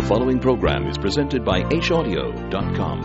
following program is presented by HAudio.com.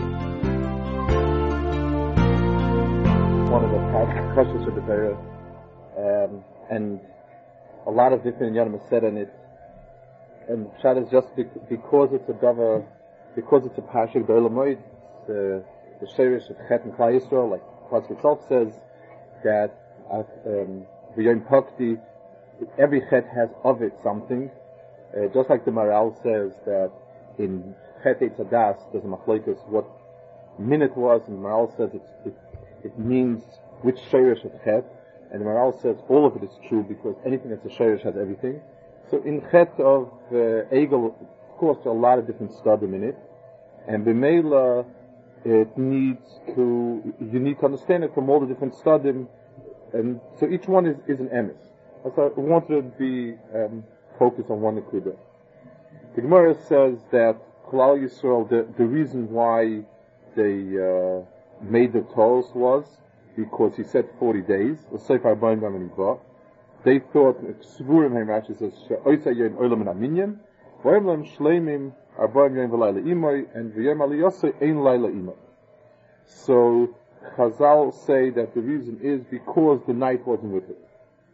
One of the precious of the Torah, and a lot of different Yonim is said in it. And Pshat is just because it's a davar, because it's a Parshas B'Olamoid, the Sheirish of Chet and Klal Yisrael, like Pasuk itself says, that V'yom Pakdi, every Chet has of it something. Just like the Maral says that in Chet Eitz Hadas, there's a machlokes what minute was, and the Maral says it means which Sheirish of Chet, and the Maral says all of it is true because anything that's a Sheirish has everything. So in Chet of Egel, of course, there are a lot of different stadim in it, and B'meila, you need to understand it from all the different stadim, and so each one is an emes. So I wanted to be focused on one nekuda. The Gemara says that Klal Yisrael, the reason why they made the Torah was because he said 40 days. They thought, Svurim Rashi says, Oisa Yom Olam and Aminyan, V'yom Lam Shleimim Arbaim Yom V'Layla Imoy, and V'yom Aliyosei Ein Layla Imoy. So Chazal say that the reason is because the night wasn't with it.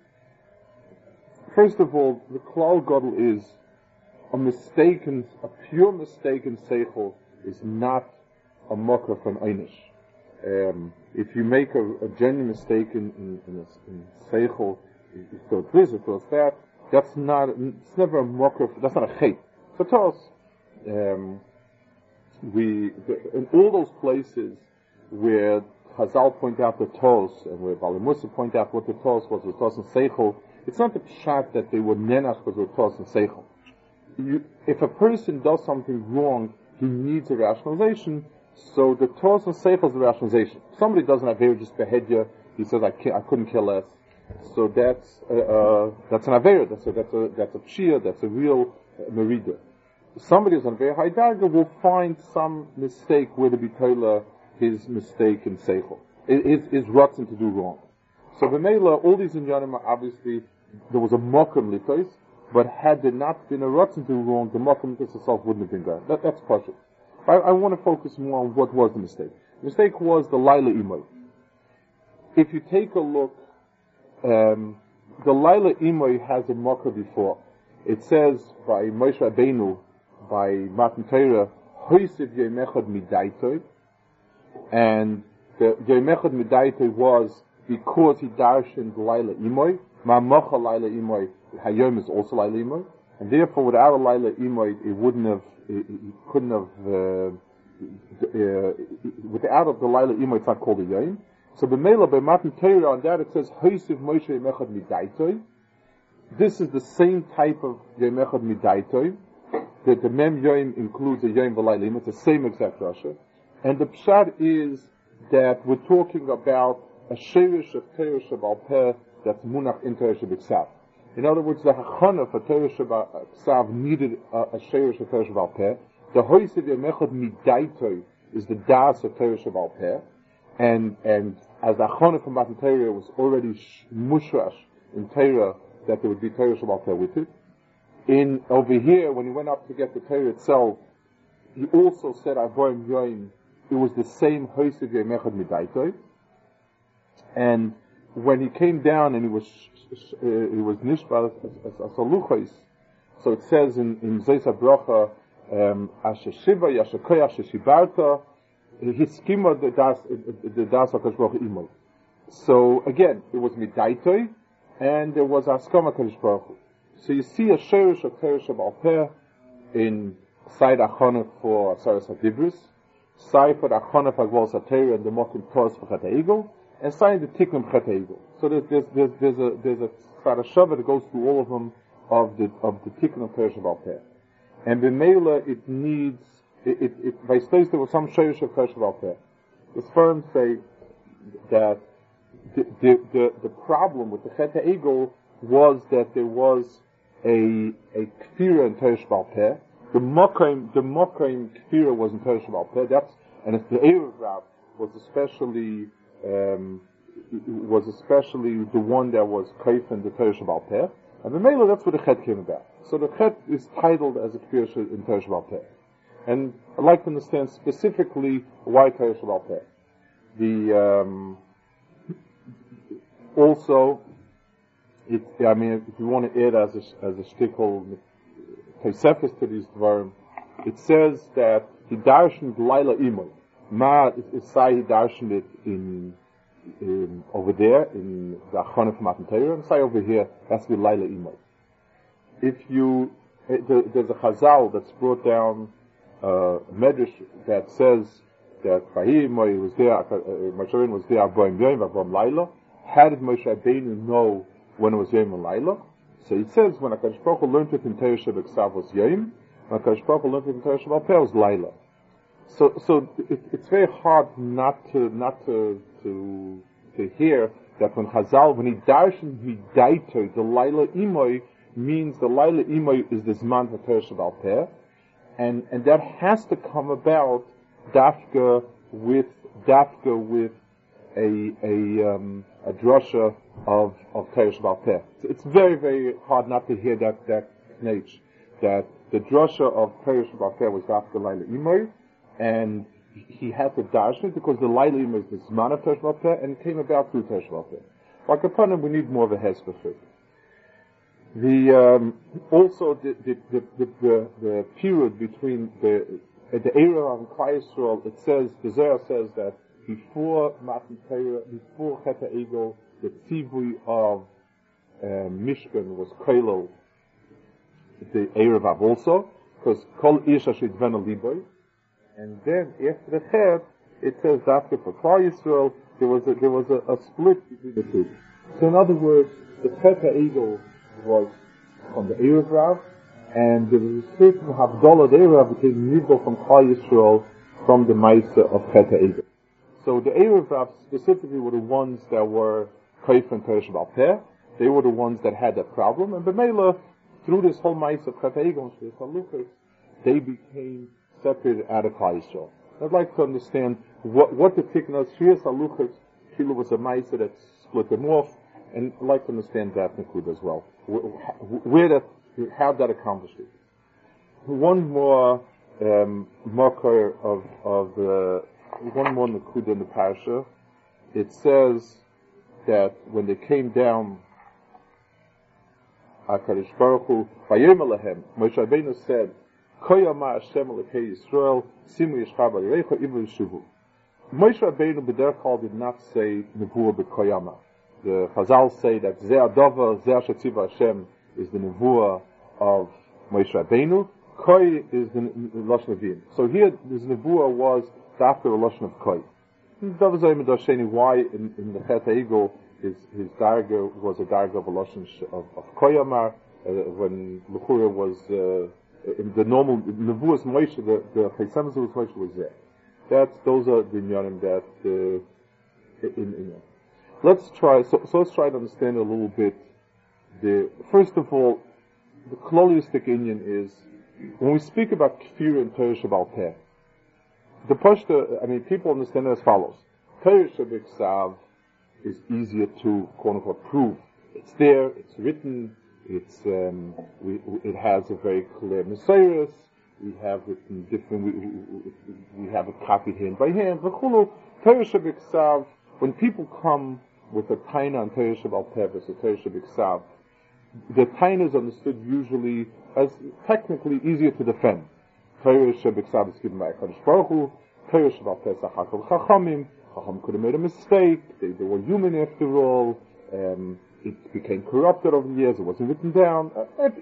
First of all, the Klal Gadol is a pure mistaken seichel is not a mocker from Einish. If you make a genuine mistake in seichel, you thought this, you thought that, it's never a mocker, that's not a chait. So tell us, in all those places where Chazal point out the Tos, and where Bali Musa point out what the Tos was, the Tos and Seichel, it's not the pshat that they were nenach because they were Tos and Seichel. If a person does something wrong, he needs a rationalization, so the Tos and Seichel is the rationalization. If somebody doesn't have very just behead you, he says, I couldn't kill less. So that's an Aveira, that's a Pshia, that's a real Merida. Somebody who's on a very high darga will find some mistake where to be Tola his mistake in Seichel. Is rotten to do wrong. So B'meila, all these inyanim are obviously, there was a Mokum Litos, but had there not been a rotten to do wrong, the Mokum Litos itself wouldn't have been there. That's partial. I want to focus more on what was the mistake. The mistake was the Laila Imoy. If you take a look, the Laila Imoy has a Mokum before. It says by Moshe Rabbeinu, by Matan Torah, Hoysiv Yemechad Midaitoi, and the Yemechad Midaitoi was because he darshened Laila Imoy. Ma'mocha Laila Imoy, Hayom is also Laila Imoy, and therefore without a Laila Imoy, without the Laila Imoy, it's not called a Yom. So B'meila, by Matan Torah, on that it says, Hoysiv Moshe Yemechad Midaitoi. This is the same type of Yemechad Midaitoi. The Mem Yom includes a Yom V'Laila Imoy. It's the same exact Rasha. And the pshat is that we're talking about a sheirish of Torah Shebal Peh that's munach in Torah Shebiksav. In other words, the hachana for Torah Shebiksav needed a sheirish of Torah Shebal Peh. The hoysiv yemechad midaitoi is the das of Torah Shebal Peh, and as the hachana from Matan Torah was already mushrash in Torah that there would be Torah Shebal Peh with it. Over here, when he went up to get the Torah itself, he also said Avoim Yoim. It was the same hoysiv yemechad midaitoi. And when he came down and he was nishbal as a luchos, so it says in Zeisa Bracha, Asher Shiva Yashakoy Asher Shibarta, he skimmed the das HaKadosh Baruch Hu Imoy. So again, it was midaitoi, and there was Askama HaKadosh Baruch Hu. So you see a sheirish of Torah Shebal Peh in Side Achana for Asaras HaDibris, Side for Achana for Gvol Satera and the Mokim Tos for Chet HaEgel, and sign the Tikkun Chet HaEgel. So there's a Sarashava that goes through all of them of the Tikkun of Torah Shebal Peh. And B'meila it needs by states there was some Sheirish of Torah Shebal Peh. The Sfarim say that the problem with the Chet HaEgel was that there was a Kfira in Torah Shebal Peh. The Mokaim Kfira was in Torah Shebal Peh. And it's the Erev Rav was especially the one that was kaif in the Torah Shebal Peh. And the Mela, that's where the Chet came about. So the Chet is titled as a Kfir in Teresh Baal Peh. And I'd like to understand specifically why Teresh Baal Peh. Also, if you want to add as a shtickle Tosefes to these dvarim, it says that he darshened Laila Imoy. Ma is say he darshened it in over there in the Achronim from Matan Torah, and say over here has to be Laila Imoy. There's a Chazal that's brought down a Medrash that says that Vahi Imoy was there, Moshe Rabbeinu was there, Aboim Yom, Aboim Laila. How did Moshe Rabbeinu know when it was Yom and Laila? So it says when HaKadosh Baruch Hu learned it in Torah Shebeksav was Yom, when HaKadosh Baruch Hu learned it in Torah Shebaal Peh was Laila. So it's very hard not to hear that when Chazal, when he darshan Hidaito, the Laila Imoy means the Laila Imoy is the Zman for Torah Shebaal Peh, and that has to come about dafka with a drasha of Torah Shebaal Peh. It's very, very hard not to hear that knach, that the drasha of Torah Shebaal Peh was dafka Laila Imoy, and he had to darshan it because the Laila Imoy is the Zman of Torah Shebaal Peh, and it came about through Torah Shebaal Peh. Like upon him, we need more of a hesper for it. Also the period between the era of Klal Yisrael, it says, the Zohar says that before Matan Torah, before Chet HaEgel, the tzivui of Mishkan was Koilel, the Erevav also, because Kol Ish Ashid Vena Liboy, and then after the Chet, it says after for Klal Yisrael, there was a split between the two. So in other words, the Chet HaEgel was from the Erevav, and there was a certain Havdalah Erevav became Nivdal from Klal Yisrael from the Maisa of Chet HaEgel. So the Erevav specifically were the ones that were Kaif and Torah Shebaal Peh. They were the ones that had that problem. And B'meila, through this whole Maisa of Chet HaEgel and Shvius HaLuchos, they became separated out of Klal Yisrael. I'd like to understand what the tikkun is. Shvius HaLuchos, Shilu was a Maisa that split them off, and I'd like to understand that Nikud as well. How that accomplished it. One more marker of one more Nikud in the Parsha. It says that when they came down, HaKadosh Baruch Hu, Vayom Alehem, Moshe Rabbeinu said, Koyama Hashem Elokei Yisrael, Simu Yishchar B'Yirecha, Ivu Yishuvu. Moshe Rabbeinu B'derech did not say Nevuah B'Koyama. The Chazal say that Zeh Adova, Zeh Shetziva Hashem is the Nevuah of Moshe Rabbeinu. Koi is the Lashon Nevi'im. So here, this Nevuah was after the Lashon of Koi. Why in the Chet HaEgel his darga was a darga of a Lashon of Koyamar, when L'chura was in the normal Nevuah's Moshe, the Chaysemes of Moshe was there. Those are the Inyanim that let's try to understand a little bit. First of all, the kloliistic Inyan is when we speak about Kfir and Torah Shebaal Peh. The Pashta, people understand it as follows. Torah Shebeksav is easier to quote unquote prove. It's there, it's written, it has a very clear Messiahs. We have written different. We have it copied hand by hand. Torah Shebeksav. When people come with a taina on Torah Shebaal Peh versus Torah Shebeksav, the taina is understood usually as technically easier to defend. Torah Shebeksav is given by HaKadosh Baruch Hu. Torah Shebaal Peh is Achakol Chachamim. Chacham could have made a mistake. They were human after all. It became corrupted over the years. It wasn't written down.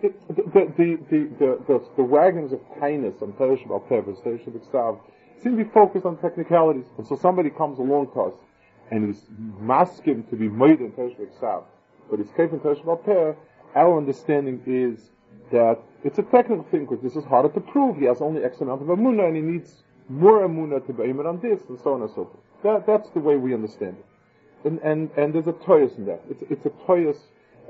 The wagons of tainus on Torah Shebaal Peh versus Torah Shebeksav seem to be focused on technicalities. And so somebody comes along to us and he's masking to be made in Torah Shebeksav, but it's came from Torah Shebaal Peh. Our understanding is that it's a technical thing because this is harder to prove. He has only X amount of Amunah and he needs more Amunah to be aimed on this, and so on and so forth. That's the way we understand it. And there's a toyus in that. It's a toyus.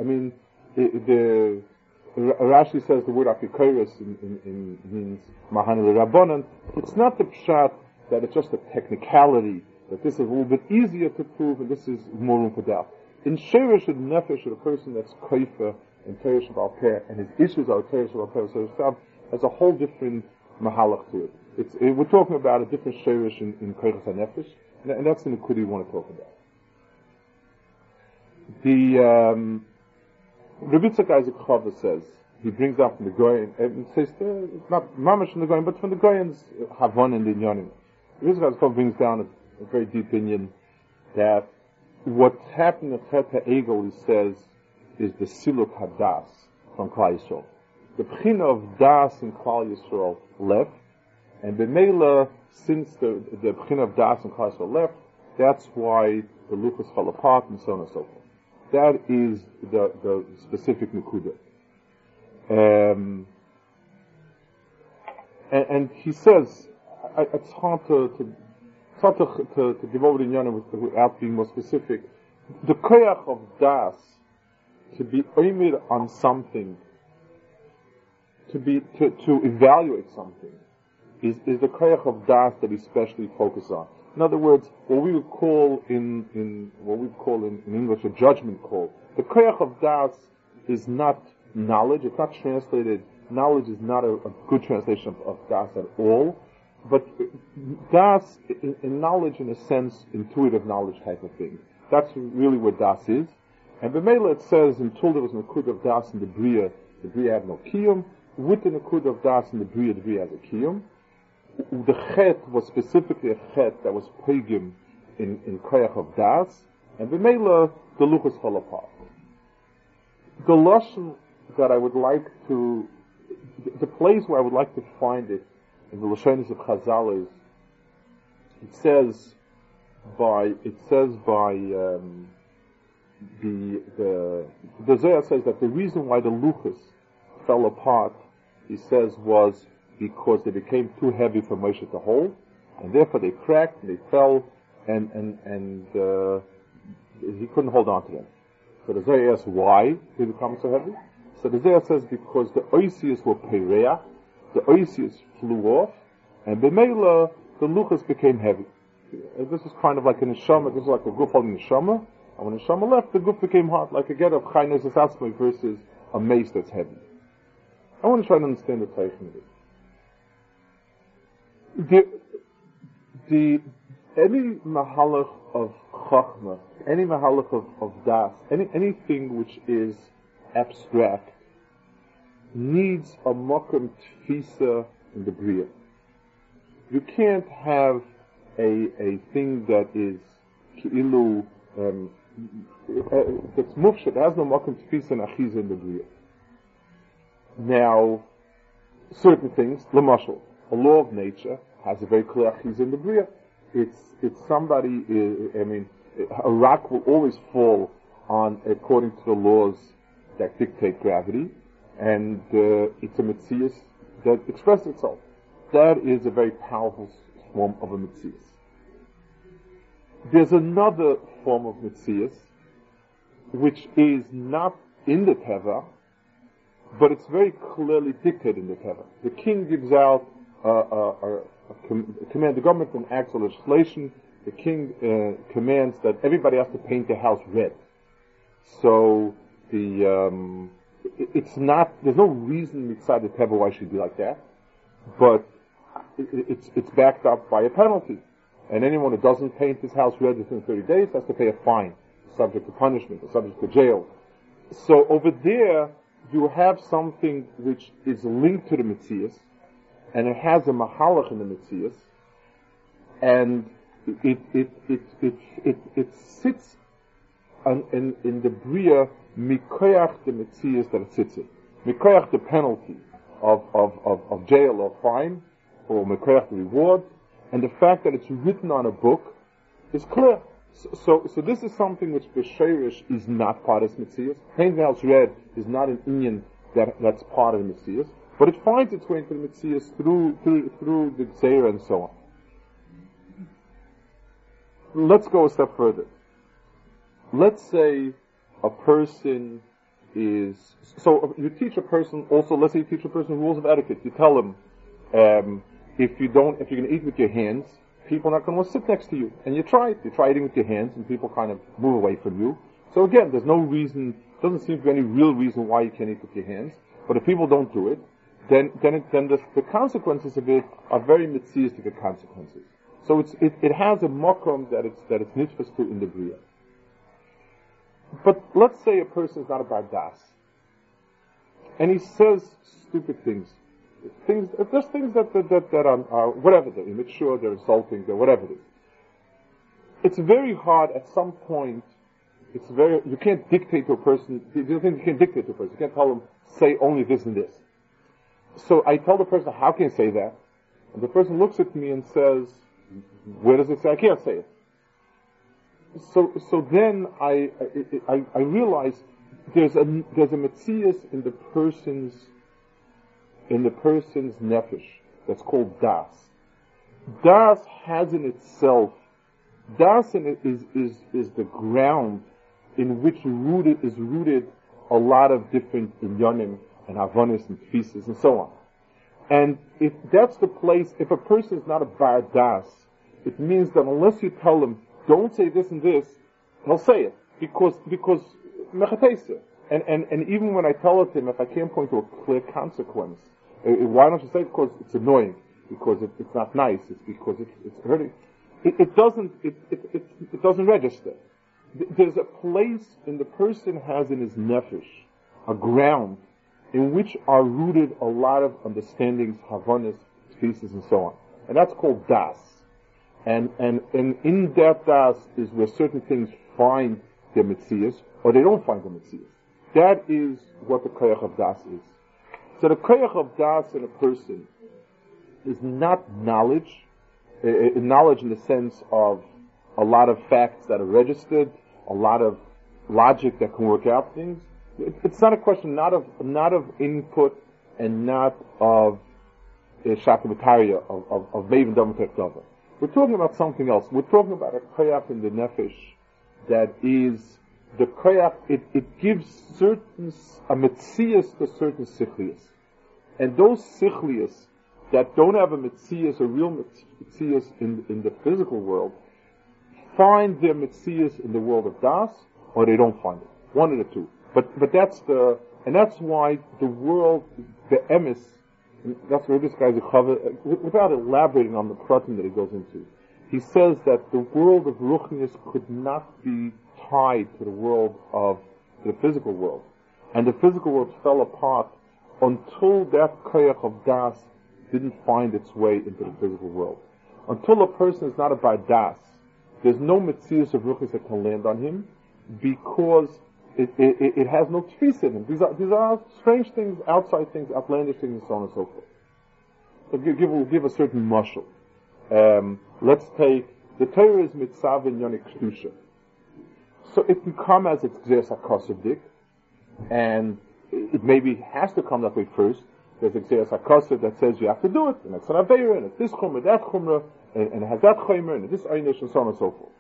The Rashi says the word afikoros means Mahan Rabbanan. It's not the pshat that it's just a technicality, that this is a little bit easier to prove and this is more room for doubt. In Sheresh and Nefesh, a person that's koifer in Torah Shabbat Peh, and his issues are Torah Shabbat Peh. So it has a whole different mahalach to it. We're talking about a different shirish in Koyches HaNefesh, and that's the Nekuda we want to talk about. The Rabbi Yitzchak Isaac Chava says, he brings up from the Goyen, and says, not mamash from the Goyen, but from the Goyen's Havon and the Inyanim. Rabbi Yitzchak Isaac Chava brings down a very deep opinion that what's happening at Chet HaEgel, he says, is the Siluk HaDas from Klal Yisrael. The Pchina of Das in Klal Yisrael left, and B'meila, since the Pchina of Das in Klal Yisrael left, that's why the Luchos fell apart, and so on and so forth. That is the specific Nekuda. And he says, it's hard to give over the Inyanim without being more specific. The koyach of Das, to be oimid on something, to evaluate something, is the koyach of Das that he specially focuses on. In other words, what we would call in English a judgment call. The koyach of Das is not knowledge. It's not translated. Knowledge is not a good translation of Das at all. But Das, in knowledge, in a sense, intuitive knowledge type of thing. That's really what Das is. And B'meila it says, until there was Nekud of Das in the Bria had no Kiyum. With the Nekud of Das in the Bria has a Kiyum. The Chet was specifically a Chet that was Pegim in Koyach of Das. And B'meila, the Luchos fell apart. The Lashon that I would like to, the place where I would like to find it, in the Lashonis of Chazal is, it says by the Zohar says that the reason why the Luchos fell apart, he says, was because they became too heavy for Moshe to hold, and therefore they cracked and they fell, and he couldn't hold on to them. So the Zohar asks why they become so heavy. So the Zohar says because the Oisius were Pereach, the Oisius flew off, and B'meila, the Luchos became heavy. And this is kind of like a neshama, this is like a guf holding neshama, and when neshama left, the guf became hard, like a get of Chaynes Asasmai versus a mace that's heavy. I want to try to understand the Teichen of it. Any mahalach of Chachma, any mahalach of Das, anything which is abstract, needs a makam tfisa in the bria. You can't have a thing that is ki'ilu, that's mufshat, has no makam tfisa and achiza in the bria. Now, certain things, l'mashal, a law of nature has a very clear achiza in the bria. It's somebody, a rock will always fall on according to the laws that dictate gravity, and it's a metzias that expresses itself. That is a very powerful form of a metzias. There's another form of metzias which is not in the teva, but it's very clearly dictated in the teva. The king gives out a command. The government enacts a legislation. The king commands that everybody has to paint their house red. So it's not. There's no reason inside the teva why it should be like that, but it's backed up by a penalty. And anyone who doesn't paint his house red within 30 days has to pay a fine, subject to punishment, or subject to jail. So over there, you have something which is linked to the Metzias, and it has a mahalach in the Metzias, and it sits in the Bria mikoyach the Metzias that it sits in. Mikoyach the penalty of jail or fine, or mikoyach the reward, and the fact that it's written on a book is clear. So this is something which b'sheirish is not part of Metzias. Painting the house red is not an inyan that's part of the Metzias, but it finds its way into the Metzias through the Gzeira and so on. Let's go a step further. Let's say a person is, so you teach a person also, let's say you teach a person rules of etiquette. You tell him, if you're going to eat with your hands, people are not going to want to sit next to you. And you try eating with your hands, and people kind of move away from you. So again, there's no reason Doesn't seem to be any real reason why you can't eat with your hands. But if people don't do it, then the consequences of it are very mitziistic consequences. So it has a makom that it's nitfas to in the bria. But let's say a person is not a bar das, and he says stupid things, just things that are whatever, they're immature, they're insulting, they're whatever it is. It's very hard at some point. You can't dictate to a person. You can't dictate to a person. You can't tell them say only this and this. So I tell the person, how can you say that? And the person looks at me and says, where does it say I can't say it? So then I realize there's a metzias in the person's nefesh that's called das. Das has in itself, das in it is the ground in which is rooted a lot of different inyanim and havanis and tfisis and so on. And if that's the place, if a person is not a bar das, it means that unless you tell him, don't say this and this, he'll say it. Because mechatesa. And even when I tell it to him, if I can't point to a clear consequence, why don't you say it? Because it's annoying, because it's not nice, it's because it's hurting. It doesn't register. There's a place in the person has in his nefesh, a ground, in which are rooted a lot of understandings, havanas, pieces, and so on. And that's called das. And in that das is where certain things find their metzias, or they don't find their metzias. That is what the koyach of das is. So the koyach of das in a person is not knowledge, knowledge in the sense of a lot of facts that are registered, a lot of logic that can work out things. It's not a question not of input and not of shakabataria, of maven damatek dava. We're talking about something else. We're talking about a koyach in the nefesh that is the koyach. It gives a metzias to certain sichlias, and those sichlias that don't have a metzias, a real metzias in the physical world, find their metzias in the world of das, or they don't find it. One of the two. But that's why the world, the emes, that's where this guy's without elaborating on the pratim that he goes into. He says that the world of ruchnius could not be tied to the physical world. And the physical world fell apart until that koyach of das didn't find its way into the physical world. Until a person is not about das, there's no metzius of ruchnius that can land on him, because it has no tfis in him. These are strange things, outside things, outlandish things, and so on and so forth. We'll give a certain mashal. Let's take the Torah is mitzav in yonik kedusha. So it can come as it's gzeres hakosav, and it maybe has to come that way first. There's a gzeres hakosav that says you have to do it, and it's an aveira, and it's this chumrah, that chumrah, and it has that chaymer, and this einish, and so on and so forth.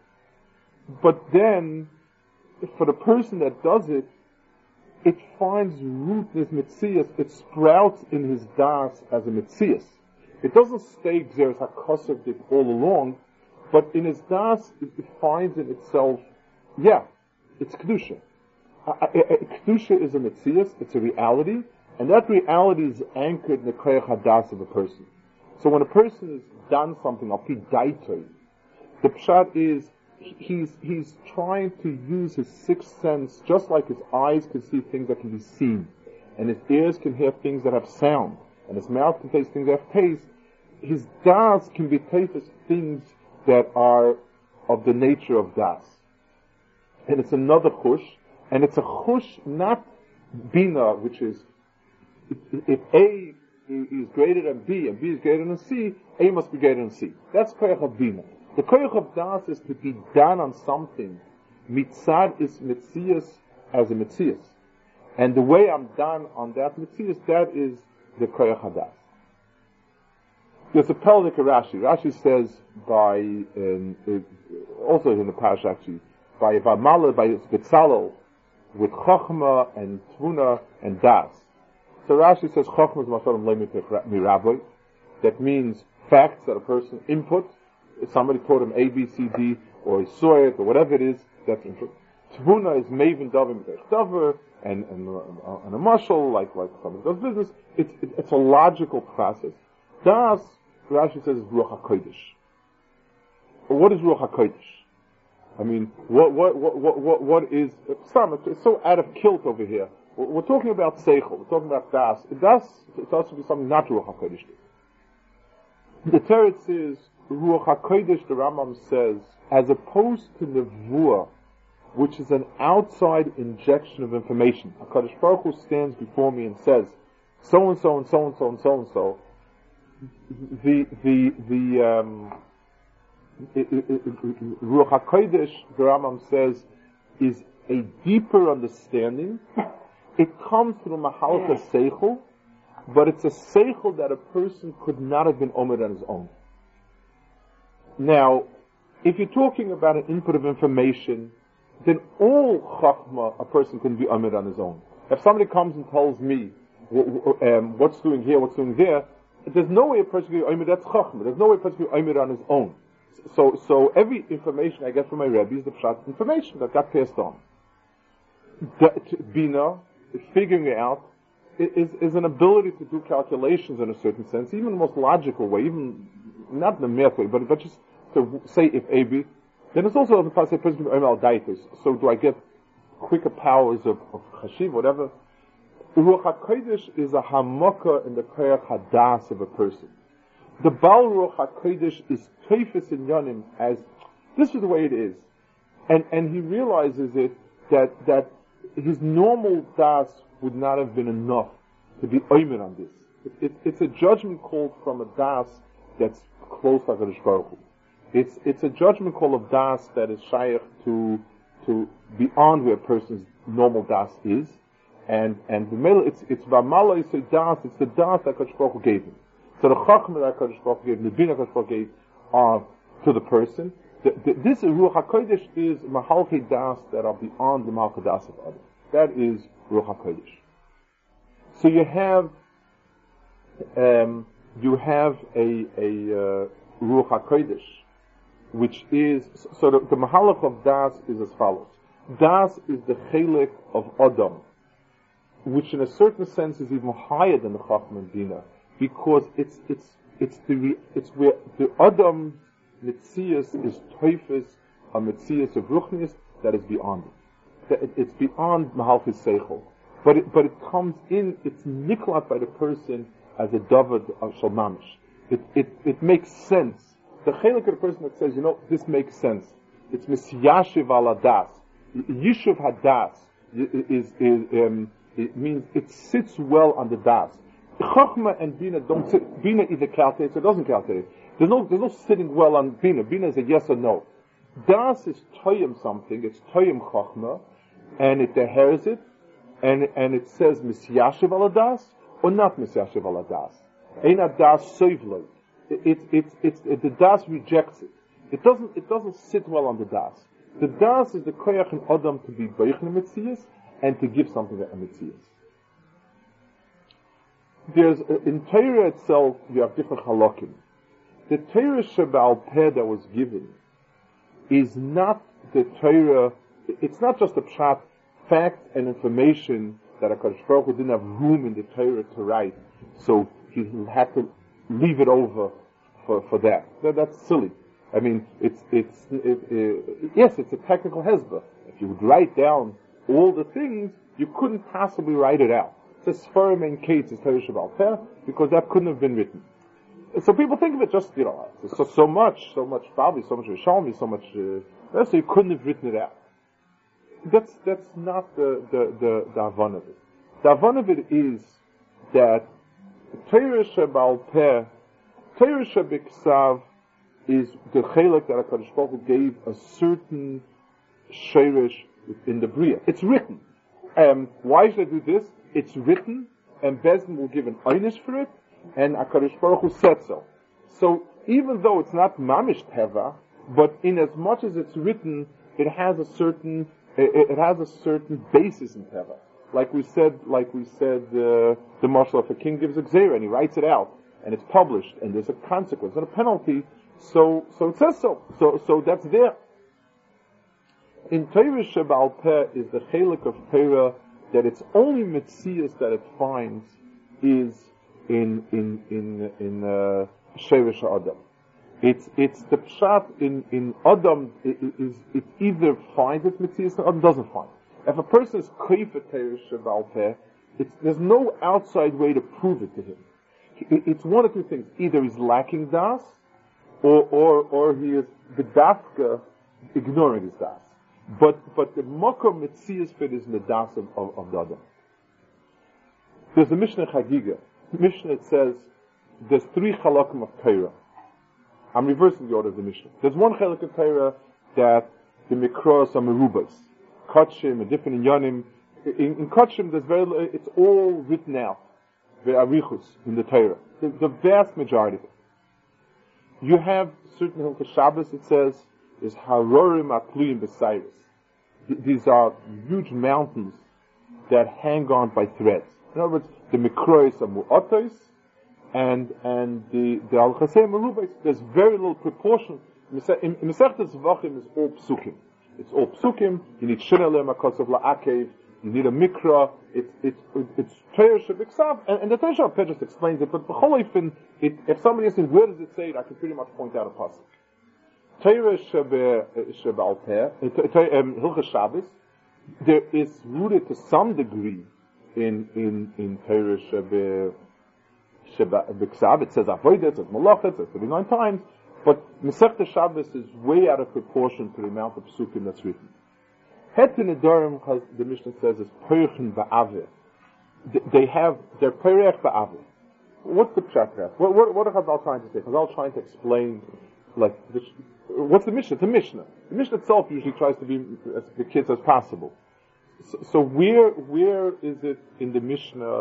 But then, for the person that does it, it finds root in his metzias. It sprouts in his das as a metzias. It doesn't stay gzeres hakosav all along, but in his das, it finds in itself, it's kedusha. Kedusha is a metzias, it's a reality, and that reality is anchored in the koyach hadas of a person. So when a person has done something, al pi daitoi, the pshat is, he's trying to use his sixth sense, just like his eyes can see things that can be seen, and his ears can hear things that have sound, and his mouth can taste things that have taste. His das can be tasted as things that are of the nature of das. And it's another chush, and it's a chush, not bina, which is, if A is greater than B, and B is greater than C, A must be greater than C. That's koyach of bina. The koyach of das is to be done on something. Mitzad is metzias as a metzias. And the way I'm done on that metzias, that is the koyach hadas. There's a Peldik Rashi. Rashi says also in the parish actually, by Betzalel, with Chochma and Tvuna and Das. So Rashi says Chochma is Mashalom Lemit Miraboy. That means facts that a person input. If somebody taught him A, B, C, D, or he saw it, or whatever it is, that's input. Tvuna is Maven Davim Davar, and a marshal, like somebody does business. It's a logical process. Das, Rashi says, is Ruach HaKodesh. What is Ruach HaKodesh? I mean, what is, it's so out of kilt over here. We're talking about Seichel, we're talking about Das. Das, it has to be something not Ruach HaKodesh. The Teretz says, Ruach HaKodesh, the Rambam says, as opposed to Nevuah, which is an outside injection of information. HaKadosh Baruch Hu stands before me and says, so and so and so and so and so and so. Ruach HaKodesh, the Rambam says, is a deeper understanding. It comes through Mahalcha Seichel, but it's a Seichel that a person could not have been omed on his own. Now, if you're talking about an input of information, then all Chachma a person can be omed on his own. If somebody comes and tells me what's doing here, what's doing there, there's no way a person can be omed, that's Chachma. There's no way a person can be omed on his own. So every information I get from my Rebbe is the pshat information that got passed on. Bina, figuring it out, is an ability to do calculations in a certain sense, even the most logical way, even not in the math way, but just to say if A, B. Then it's also the person can be omed al daitos. So do I get quicker powers of chashiv, whatever? Ruach HaKodesh is a hamaka in the koyach hadas of a person. The Baal Ruach HaKodesh is teifes in yonim as, this is the way it is. And he realizes that his normal das would not have been enough to be oimen on this. It's a judgment call from a das that's close to HaKadosh Baruch Hu. It's a judgment call of das that is shaykh to beyond where a person's normal das is. And the middle, it's Vamala is a das, it's the das that HaKadosh Baruch Hu gave him. So the Chachma that HaKadosh Baruch Hu gave, the Bina HaKadosh Baruch Hu gave to the person. This Ruach HaKodesh is Mahalchi Das that are beyond the Mahalchi Das of others. That is Ruach HaKodesh. So you have a Ruach HaKodesh, which is, so the Mahalach of Das is as follows. Das is the Chelek of Adam, which in a certain sense is even higher than the Chachma and Bina, because it's where the Adam Metzias is Teufes, a Metzias of Ruchnis that is beyond it. It's beyond Mahalchis Seichel. But it comes in, it's niklat by the person as a David of Shalmamish. It makes sense. The chelik of the person that says, this makes sense. It's Misyashiv ala das. Yishuv hadas it means it sits well on the das. Chachma and Bina don't sit. Bina either calculates or doesn't calculate. There's no sitting well on Bina. Bina is a yes or no. Das is toyim something. It's toyim Chachma, and it adheres it, and it says Misyashiv ala das or not Misyashiv ala das. Eina das soivloi. The das rejects it. It doesn't sit well on the das. The das is the koyach in Adam to be boich in Metzias and to give something that a Metzias. There's, in Torah itself, you have different halakim. The Torah Sheba'al Peh that was given is not the Torah, it's not just a pshat, fact and information that HaKadosh Baruch Hu didn't have room in the Torah to write, so he had to leave it over for that. That's silly. I mean, yes, it's a technical hezbollah. If you would write down all the things, you couldn't possibly write it out. It's a Sfarim and Kates is Torah Sheba'al Peh, because that couldn't have been written. So people think of it just, so much Babi, so much Rishalmi, so much, so you couldn't have written it out. That's not the Avon of it. The Avon of it is that Torah Sheba'al Peh, Torah Shebiksav is the Chelek that HaKadosh Baruch Hu gave a certain Sheirish in the Bria. It's written. Why should I do this? It's written, and Bezdin will give an einish for it, and HaKadosh Baruch Hu said so. So even though it's not Mamish Teva, but in as much as it's written, it has a certain basis in Teva. Like we said, the marshal of a king gives a gzeira, and he writes it out, and it's published, and there's a consequence and a penalty. So it says so. So that's there. In Torah Sheba'al Peh is the chelik of Torah that its only metzias that it finds is in Sheresh Adam. It's the pshat in Adam. It either finds its metzias or Adam doesn't find. If a person is koyfer Torah Sheba'al Peh, there's no outside way to prove it to him. It's one of two things: either he's lacking das, or he is bedafka ignoring his das. But the makom metzias fit is in the das of the Adam. There's a Mishnah Chagiga. The Mishnah, it says there's 3 chalakim of Torah. I'm reversing the order of the Mishnah. There's one chalak of Torah that the mikros are merubas, kachim, and different inyanim. In kachim, it's all written out, the arichus in the Torah. The vast majority of it. You have certain Hilchos Shabbos. It says is harorim atluyim b'sayris. These are huge mountains that hang on by threads. In other words, the mikros are mu'otos, and the al-chasei merubas. There's very little proportion. In Masechtas Zvachim is all psukim. It's all psukim. You need shinalem akasav la'akev. You need a mikra. It's Torah shebiksav, and the Torah Sheba'al just explains it. But if somebody asks where does it say it, I can pretty much point out a pasuk. Torah Sheba'al Peh, Hilchos Shabbos, there is rooted to some degree in Torah Shebiksav. It says avodah, it says malachah, it says 39 times, but Masechta Shabbos is way out of proportion to the amount of psukim that's written. Het Nedarim, the Mishnah says, is Poirchen Ba'aveh. They have their Poirech Ba'aveh. What's the pshat there? What are Chazal trying to say? Chazal trying to explain, what's the Mishnah? It's a Mishnah. The Mishnah itself usually tries to be as the kids as possible. So where is it in the Mishnah?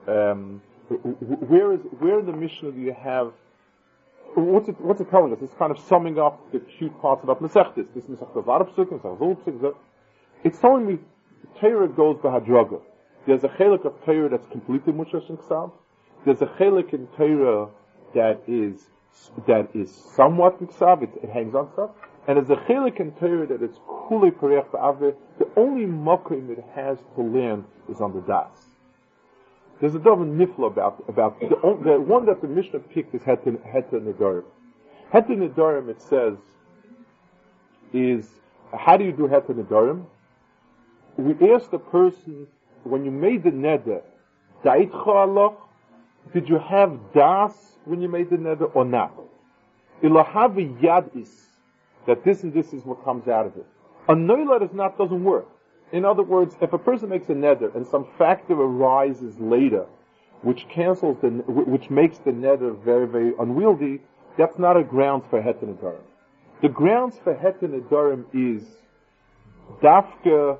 Where in the Mishnah do you have? What's it telling us? It's kind of summing up the cute parts about Masechtas. This Masechta Varab Psukim, Masechta Psukim. It's telling me Torah goes by Hadraga. There's a chelik of Torah that's completely mushash in Ksav. There's a chelik in Torah that is somewhat in Ksav. It hangs on Ksav. And there's a chelik in Torah that is kulei perech ba'aveh. The only makom it has to learn is on the das. There's a davar nifla about the one that the Mishnah picked is Het Nedarim. Het Nedarim, it says, is how do you do Het Nedarim? We asked the person, when you made the neder, da'itcha Allah, did you have das when you made the neder or not? Ilahavi yad is, that this and this is what comes out of it. A noila doesn't work. In other words, if a person makes a neder and some factor arises later, which makes the neder very, very unwieldy, that's not a grounds for Het Nedarim. The grounds for Het Nedarim is dafka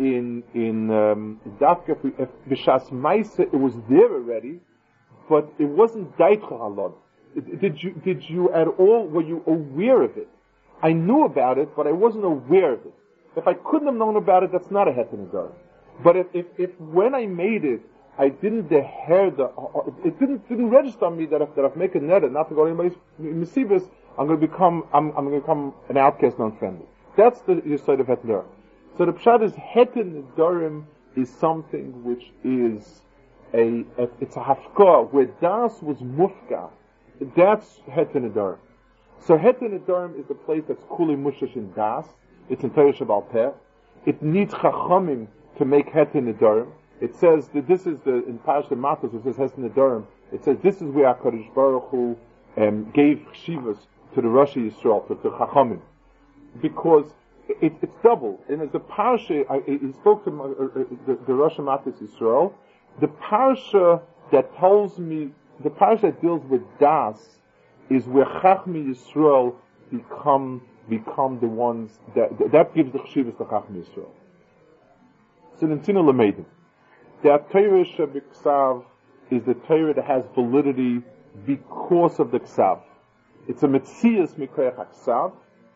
dafka if b'shas ma'aseh it was there already, but it wasn't daitcha halon. Did you at all? Were you aware of it? I knew about it, but I wasn't aware of it. If I couldn't have known about it, that's not a Het Nedarim. But if when I made it, I didn't it didn't register on me that if I make a neder not to go to anybody's misivus, I'm going to become an outcast, non-friendly. That's the side of Het Nedarim. So the pshat is Het Nedarim is something which is it's a hafkah where das was mufka. That's Het Nedarim. So Het Nedarim is the place that's kuli mushash in das. It's in Torah Sheba'al Peh. It needs chachamim to make Het Nedarim. It says that this is in Parashat Matos, it says Het Nedarim. It says this is where HaKadosh Baruch Hu gave chshivas to the Rosh Yisrael, to chachamim, because it's double. And as the parasha, he spoke to the Rosh Matos Yisrael. The parasha that tells me, the parasha that deals with das, is where Chachmi Yisrael become the ones that gives the chshivas to Chachmi Yisrael. So Nintino Lamedim, that Torah Shebiksav is the Torah that has validity because of the Ksav. It's a Metzias Mikoyach HaKsav,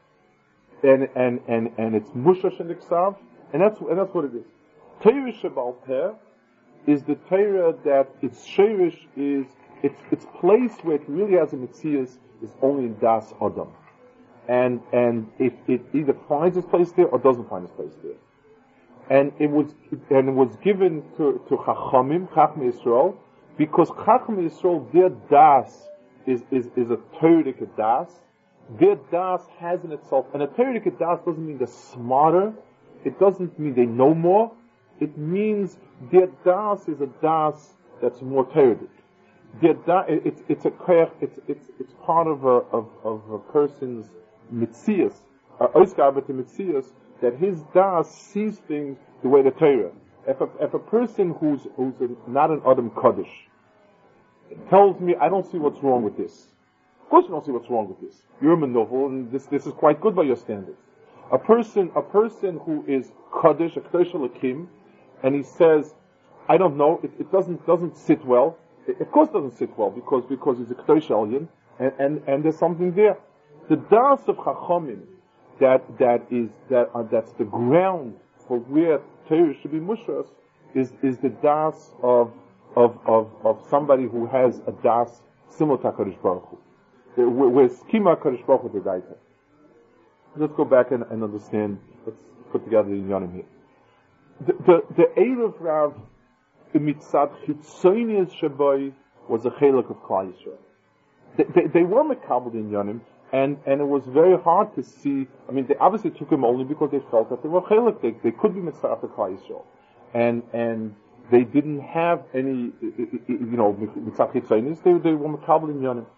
and it's Mushash in the Ksav, and that's what it is. Torah Sheba'al Peh is the Torah that its Sheirish is its place where it really has a Metzias is only in Das Adam. and if it either finds its place there or doesn't find its place there. And it was given to Chachamim, Chacham Yisrael, because Chacham Yisrael, their das is a Torah das. Their das has in itself, and a Torah das doesn't mean they're smarter, it doesn't mean they know more, it means their das is a das that's more Torah-dik. It's a koyach, it's part of a person's mitzias, oisgarbete mitzias, that his das sees things the way the Torah. If a person who's not an Adam Kaddish tells me, I don't see what's wrong with this. Of course you don't see what's wrong with this. You're a menovel, and this is quite good by your standards. A person who is Kaddish, a Kaddish Elokim, and he says, I don't know, it doesn't sit well. Of course it doesn't sit well, because he's a Kaddish Elyon, and there's something there. The das of Chachamim, that's the ground for where Torah should be mushras, is the das of somebody who has a das similar to HaKadosh Baruch Hu. Where schema HaKadosh Baruch Hu Dedaita. Let's go back and understand, let's put together the Inyanim here. The Erev Rav Mitzad Chitzonius Shabai was a chelak of Klal Yisrael. They were mekabel in Inyanim, and it was very hard to see. I mean, they obviously took him only because they felt that they were chelak. They could be mitzvah to Klal Yisrael, and they didn't have any, mitzvah chitzonius. They were mekabel in Yanim.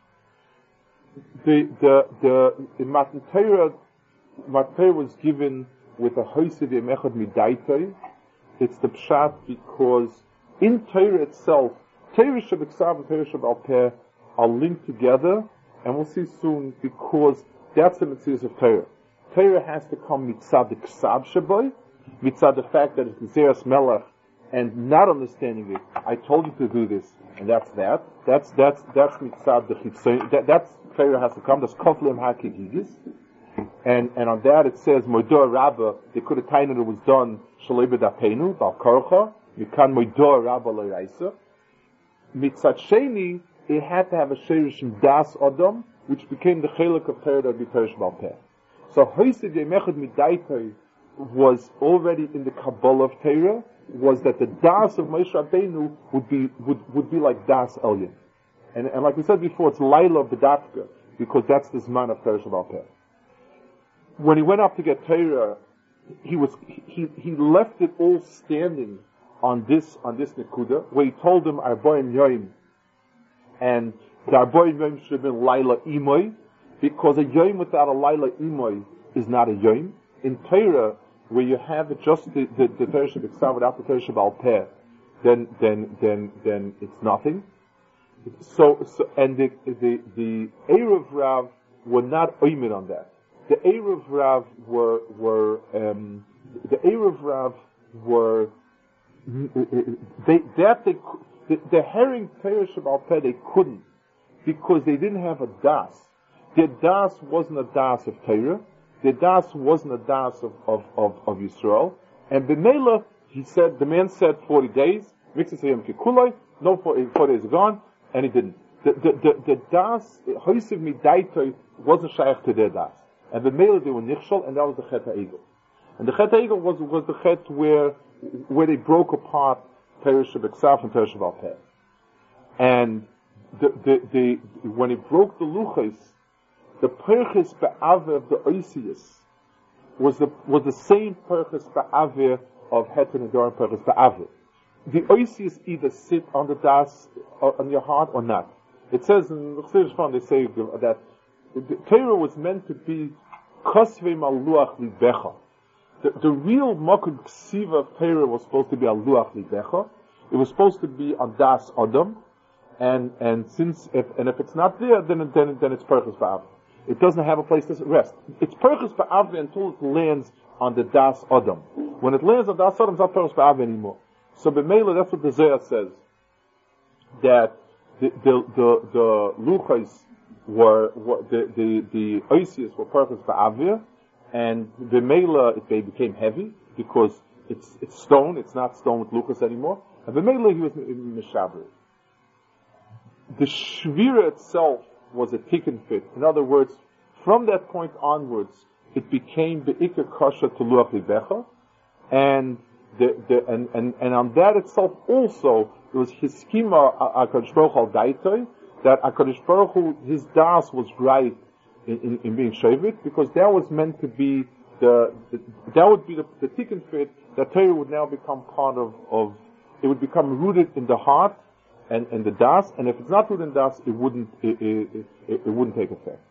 The Matan Torah was given with a hoisiv yemechad midaitoi. It's the pshat because in Torah itself, Torah shebeksav and Torah shebal peh are linked together. And we'll see soon, because that's the mitzvah of Torah. Torah has to come mitzad the ksav shaboy, mitzad the fact that it's Zeras Melech, and not understanding it. I told you to do this, and that's that. That's mitzad the chitzon. That's Torah has to come. That's koflim hakigigis, and on that it says moidor rabba. They could have tained it was done shalei b'dapenu bal korcha. You can moidor rabba loyaisa. Mitzad sheni. It had to have a shirish in das adam, which became the chelak of Torah that be perish bal peh. So hoisiv yemechad midaitoi was already in the Kabbalah of Torah, was that the das of Moshe Rabbeinu would be like das elyon, and like we said before, it's Laila B'dafka, because that's the zman of perish bal peh. When he went up to get Torah, he left it all standing on this nekuda, where he told him Arboim Yoim. And the Arboim Yom should have been Laila Imoy, because a Yom without a Laila Imoy is not a Yom. In Torah, where you have just the Torah Shebeksav without the Torah Shebal Peh, then it's nothing. So and the Erev Rav were not oimid on that. The Erev Rav the herring Torah Shebal Peh they couldn't, because they didn't have a das. Their das wasn't a das of Torah. Their das wasn't a das of Yisrael. And B'meila, the man said 40 days, Mitzvah Kikulai, no 4 days are gone, and he didn't. The das, Hoisiv Midaitoi, wasn't shaykh to their das. And B'meila they were nichshol, and that was the Chet HaEgel. And the Chet HaEgel was the Chet where they broke apart Torah Shebeksav and Torah Shebal Peh. And when he broke the luchos, the perches ba'aveh of the oisius was the same perches ba'aveh of heter nedor and perches ba'aveh. The oisius either sit on the das on your heart or not. It says in the Chassidus Fund, they say that the Torah was meant to be kosvei maluach libecha. The real Makud Ksiva of Torah was supposed to be Al-Luach Libecha. It was supposed to be on Das Adam. And if it's not there, then it's Perchus Ba'av. It doesn't have a place to rest. It's Perchus Ba'av until it lands on the Das Adam. When it lands on Das Adam, it's not Perchus Ba'av anymore. So B'meila, that's what the Zohar says. That the Luchais were the Oisius were Perchus Ba'avir. And the Mela, they became heavy because it's stone. It's not stone with Luchas anymore. And the Mela, he was in Mishabri. The Shvira itself was a tikkun fit. In other words, From that point onwards, it became Be'ikar Kosher to Luach Libecha, and on that itself also, it was his schema, HaKadosh Baruch Hu al Daitoi, that HaKadosh Baruch Hu, his das was right in being Shavit, because that was meant to be that would be the tikkun fit, that Torah would now become part of it would become rooted in the heart and the das, and if it's not rooted in das, it wouldn't take effect.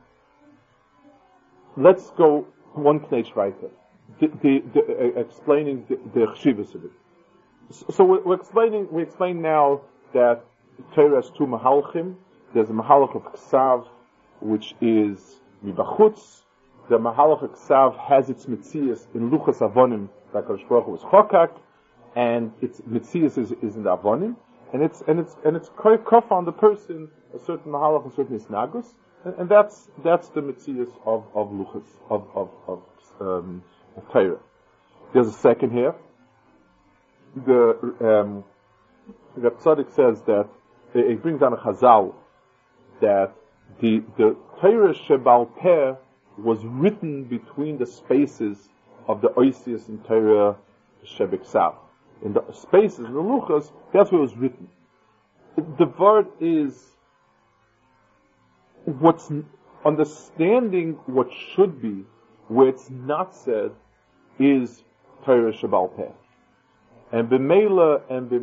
Let's go one knech weiter, explaining the chshivas of it. So we explain now that Torah has two mahalchim. There's a mahalach of ksav, which is mibachutz. The mahalach of ksav has its mitzias in luchas avonim, that HaKadosh Baruch Hu is chokak, and its mitzias is in the avonim, and it's kof on the person a certain mahalach, a certain isnagus, and that's the mitzias of luchas of Torah. There's a second here. The Tzaddik says that it brings down a chazal that the Torah Shebal Peh was written between the spaces of the Oisius and Torah Shebeksav. In the spaces, in the Luchas, that's where it was written. The word is what's understanding what should be, where it's not said, is Torah Shebal Peh. And b'meila,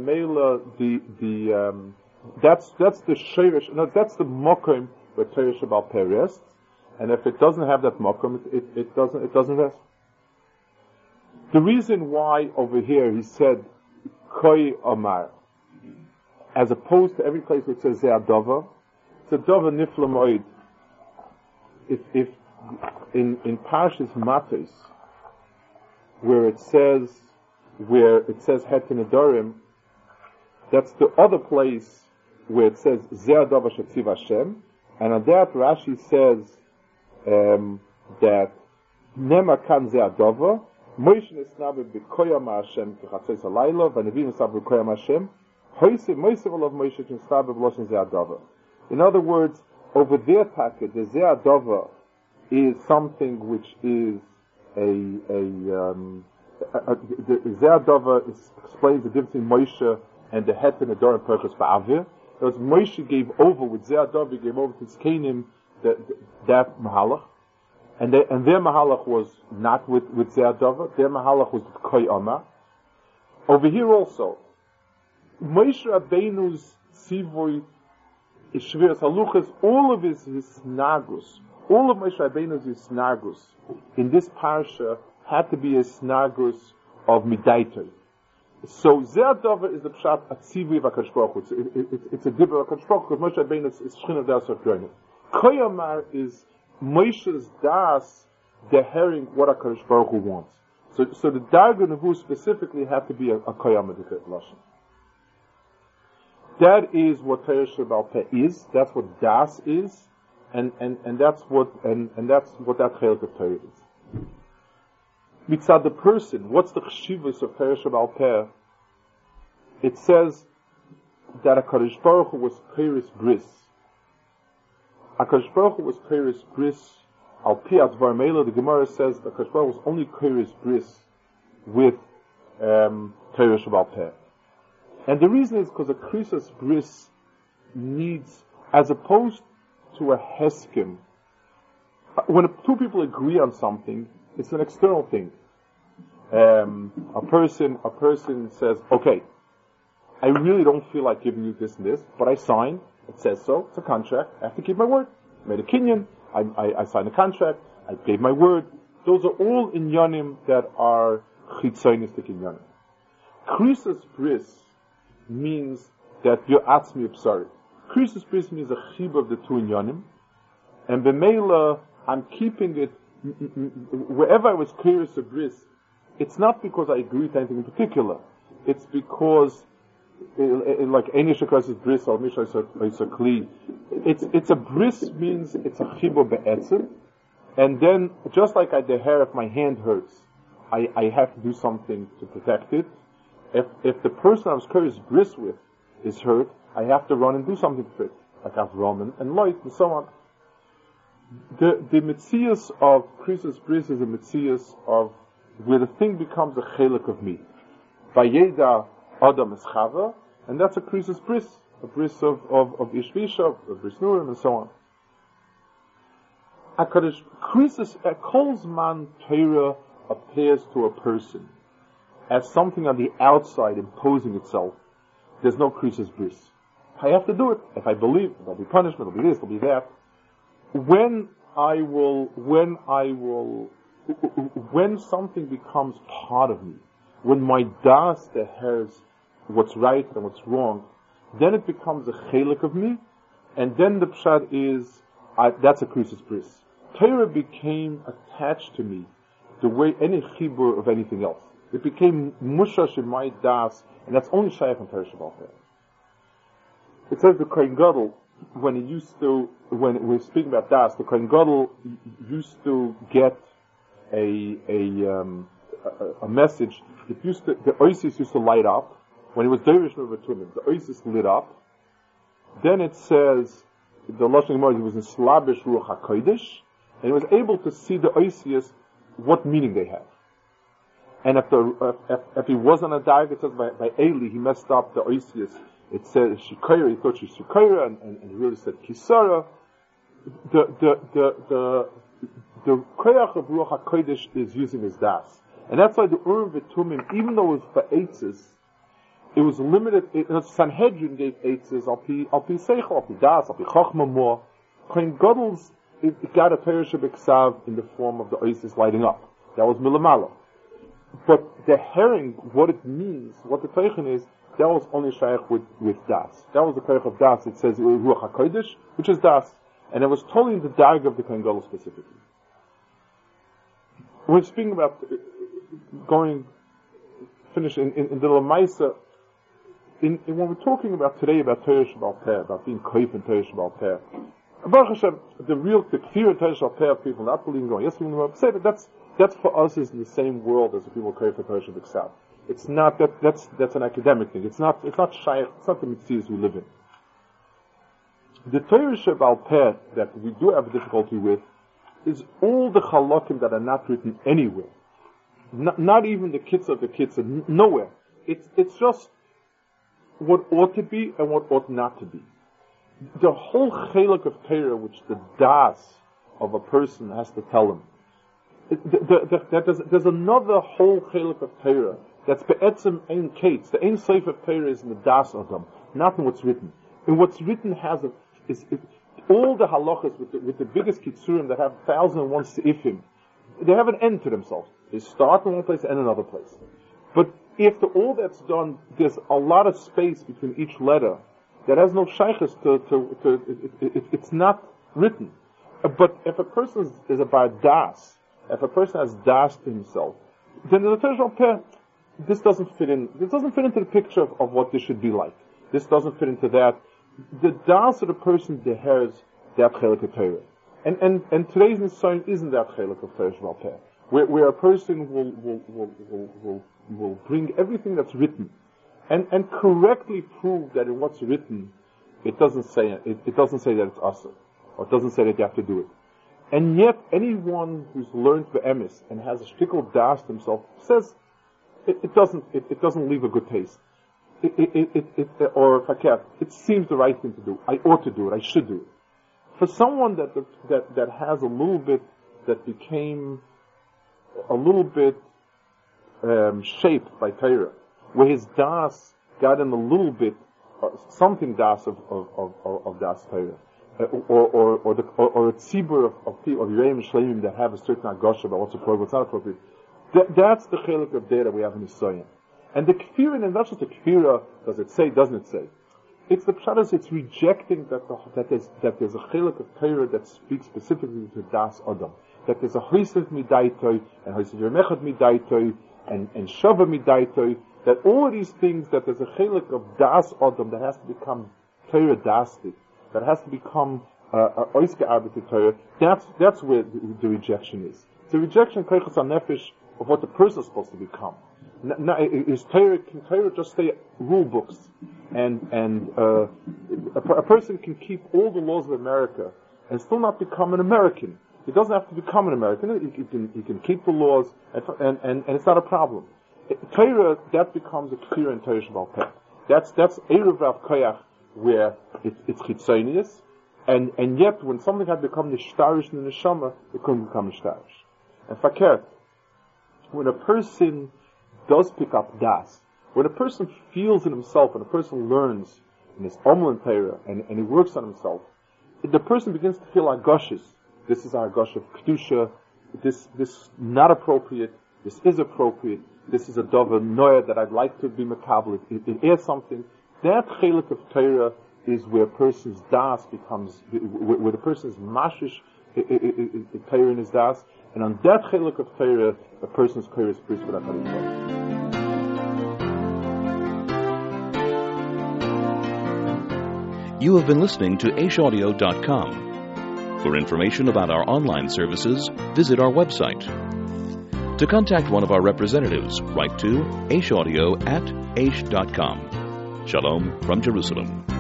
that's the shirish. No, that's the mokum where Torah Shebal Peh rests. And if it doesn't have that mokum, it doesn't rest. The reason why over here he said koi omar, as opposed to every place where it says ze'adova, it's a dova nifla moed. If in Parshas Matos, where it says Het Nedarim, that's the other place where it says ze'adova shetziv Hashem, and on that Rashi says that Nema kan ze'adova. Moshe nesnabe b'koyam Hashem k'chatzos halayla, v'nevi nesnabe b'koyam Hashem. Moshe olav Moshe nesnabe b'loshen ze'adova. In other words, over there, Taka, the ze'adova is something which is the ze'adova explains the difference between Moshe and the Het and the Dor and Perchus Ba'avir. Because Moshe gave over with ze'adova, he gave over to Tzkenim that mahalach. And their mahalach was not with ze'adova. Their mahalach was with koi oma. Over here also, Moshe Rabbeinu's sivui, Shviras Haluchas, all of his snagus, all of Moshe Rabbeinu's snagus in this parsha had to be a snagus of midaitoi. So ze'adova is the pshat atzivui of HaKadosh Baruch Hu. It's a dibur of HaKadosh Baruch Hu, because Moshe Rabbeinu is Shechina Das of Yonim. Koi Omar is Moshe's das, the herring what HaKadosh Baruch Hu wants. So the Darga Nevu specifically had to be a Koyam Lashon. That is what Torah Shebal Peh is. That's what das is, and that's what that Chelik of Torah is. Mitzad the person, what's the chshivus of Torah Shebal Peh? It says that HaKadosh Baruch Hu was Peris Bris. HaKadosh Baruch Hu was Peris Bris. Al Pi Advar Meila, the Gemara says that HaKadosh Baruch Hu was only Peris Bris with Torah Shebal Peh. And the reason is because a Krisos Bris needs, as opposed to a Heskim, when two people agree on something, it's an external thing. A person says, okay, I really don't feel like giving you this and this, but I signed. It says so. It's a contract. I have to keep my word. I made a kinyan. I signed a contract. I gave my word. Those are all inyanim that are chitzonistic inyanim. Krisos bris means that you're atzmi absari. Krisos bris means a chib of the two inyanim, and b'meila I'm keeping it wherever I was krisos bris. It's not because I agree to anything in particular. It's because like any shakras bris or misha kli. It's a bris means it's a chibur be'etzim, and then just like the hair, if my hand hurts, I have to do something to protect it. If the person I was curious bris with is hurt, I have to run and do something for it, like Avram and Lot and so on. The Metzias of Krisus Bris is a Metzias of where the thing becomes a chelik of me. Vayeda Adam is Chava, and that's a Krisus Bris, a bris of Ishvisha, of Bris Nurim, and so on. HaKadosh, Krisus, Kolzman Torah appears to a person as something on the outside imposing itself. There's no Krisus Bris. I have to do it. If I believe, there'll be punishment, there'll be this, there'll be that. When something becomes part of me, when my das has what's right and what's wrong, then it becomes a chelik of me, and then the pshat is, that's a Krisus Bris. Torah became attached to me the way any chibur of anything else. It became mushash in my das, and that's only shaykh in Torah Shabbat. It says the Kohen Gadol, when we're speaking about das, the Kohen Gadol used to get a message. The oasis used to light up when it was Derish Nuvatumim. The oasis lit up. Then it says the Lashon Gemara was in Slabish Ruach HaKodesh, and it was able to see the oasis what meaning they have. And if he wasn't a dive, it says by Eli he messed up the oasis. It said Shikayra, he thought she's Shikayra, and he really said Kisara. The Koyach of Ruach HaKodesh is using his das. And that's why the Urim V'Tumim, even though it was for Eitzes, it was limited. Sanhedrin gave Eitzes, al pi Seichel, al pi Das, al pi Chochma more. Kohen Gadol's, it got a Torah Shebeksav in the form of the Eitzes lighting up. That was Milamala. But the herring, what it means, what the Teichen is, that was only shaykh with das. That was the Koyach of das. It says Ruach HaKodesh, which is das. And it was totally in the darg of the Kohen Gadol specifically. We're speaking about finish in the Lamaisa, when we're talking about today about Torah Sheba'al Peh, about being koif in Torah Sheba'al Peh, Baruch Hashem, the kfir in Torah Sheba'al Peh of people not believing, going, yes, we will say, but that's for us is in the same world as the people koif in Torah Sheba'al. It's not that's an academic thing. It's not shaykh, it's not the mitzvahs we live in. The Torah Sheba'al Peh that we do have a difficulty with is all the halakim that are not written anywhere. Not even the kids of the kids, nowhere. It's just what ought to be and what ought not to be. The whole chelik of Torah, which the das of a person has to tell him, there's another whole chelik of Torah that's be'etzem ein kates. The ein seif of Torah is in the das of them, not in what's written. And what's written has all the halachas with the biggest kitzurim that have 1,001 seifim. They have an end to themselves. They start in one place and end in another place. But after all that's done, there's a lot of space between each letter that has no shaykhs it's not written. But if a person is about das, if a person has das to himself, then the Torah Sheba'al Peh, this doesn't fit in. This doesn't fit into the picture of what this should be like. This doesn't fit into that. The das of the person deheres that chelik of Torah. And today's Nisayon isn't that chelik of Torah Sheba'al Peh, where a person will bring everything that's written and correctly prove that in what's written it doesn't say that it's asur, or it doesn't say that you have to do it. And yet anyone who's learned be'emes and has a shtickle das himself says it doesn't leave a good taste. Or fakir, it seems the right thing to do. I ought to do it. I should do it. For someone that has a little bit, that became a little bit shaped by Torah, where his das got in a little bit something das of das Torah, or a tzibur of Yereim Shleimim that have a certain agosha about what's appropriate, what's not appropriate. That's the chelik of data we have in Nisayon. And the kfira, and not just the kfira, does it say, doesn't it say? It's the pshat, it's rejecting that there's a chelik of Torah that speaks specifically to das Adam. That there's a hoisev midaitoi, and hoisev yermechad midaitoi, and shava midaitoi, that all of these things, that there's a chelik of das Adam that has to become Torah dastic, that has to become oiske arbiter Torah, that's where the rejection is. It's a rejection, koichas nefesh, of what the person is supposed to become. Can Torah just stay rule books, and a person can keep all the laws of America and still not become an American. He doesn't have to become an American. He can keep the laws, and it's not a problem. Torah, that becomes a clear and Torah Shabbat Peh. That's Erev Rav Koyach, where it's chitzonius, and yet when something had become nishtarish in the neshama, it couldn't become nishtarish. And fakert, when a person does pick up das, when a person feels in himself, when a person learns in his Omel Torah, and he works on himself, the person begins to feel agoshes. This is our agosh of kedusha. This not appropriate. This is appropriate. This is a dover noya that I'd like to be makabel. It is something. That chelik of Torah is where a person's das becomes, where the person's mashish Torah in his das, and on that chelik of Torah, a person's Torah is priest for that Torah. You have been listening to AishAudio.com. For information about our online services, visit our website. To contact one of our representatives, write to aishaudio@aish.com. Shalom from Jerusalem.